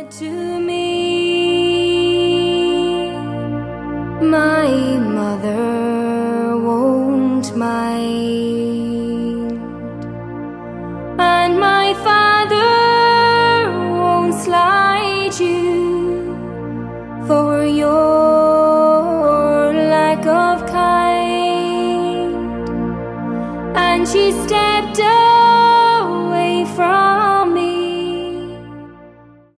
said to me, my mother won't mind, and my father won't slight you for your lack of kind. And she stepped up